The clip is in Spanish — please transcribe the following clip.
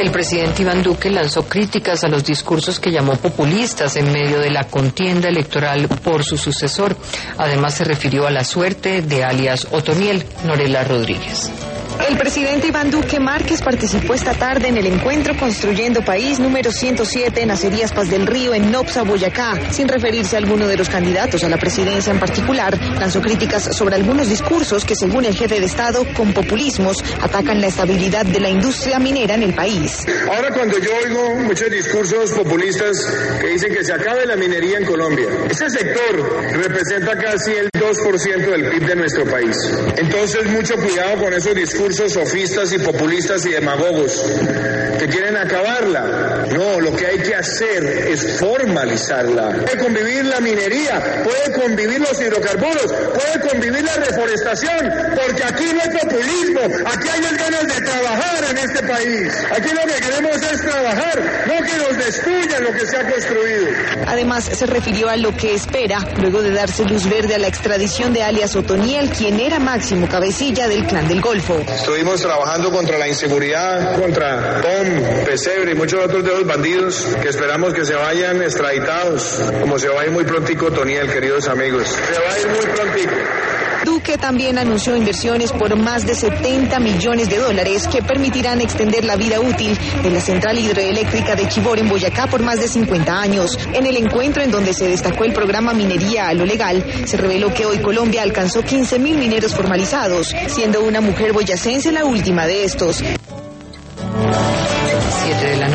El presidente Iván Duque lanzó críticas a los discursos que llamó populistas en medio de la contienda electoral por su sucesor. Además se refirió a la suerte de alias Otoniel. Norela Rodríguez. El presidente Iván Duque Márquez participó esta tarde en el encuentro Construyendo País número 107 en Acerías Paz del Río, en Nopsa, Boyacá. Sin referirse a alguno de los candidatos a la presidencia en particular, lanzó críticas sobre algunos discursos que, según el jefe de Estado, con populismos, atacan la estabilidad de la industria minera en el país. Ahora, cuando yo oigo muchos discursos populistas que dicen que se acabe la minería en Colombia, ese sector representa casi el 2% del PIB de nuestro país. Entonces, mucho cuidado con esos discursos sofistas y populistas y demagogos que quieren acabarla. No, lo que hay que hacer es formalizarla. Puede convivir la minería, puede convivir los hidrocarburos, puede convivir la reforestación, porque aquí no hay populismo, aquí hay ganas de trabajar en este país. Aquí lo que queremos es trabajar, no que nos destruyan lo que se ha construido. Además, se refirió a lo que espera luego de darse luz verde a la extradición de alias Otoniel, quien era máximo cabecilla del Clan del Golfo. Estuvimos trabajando contra la inseguridad, contra Tom, Pesebre y muchos otros de los bandidos que esperamos que se vayan extraditados, como se va a ir muy prontico Otoniel, queridos amigos. Se va a ir muy prontico. Duque también anunció inversiones por más de 70 millones de dólares que permitirán extender la vida útil de la central hidroeléctrica de Chivor en Boyacá por más de 50 años. En el encuentro en donde se destacó el programa Minería a lo Legal, se reveló que hoy Colombia alcanzó 15.000 mineros formalizados, siendo una mujer boyacense la última de estos. 7 de la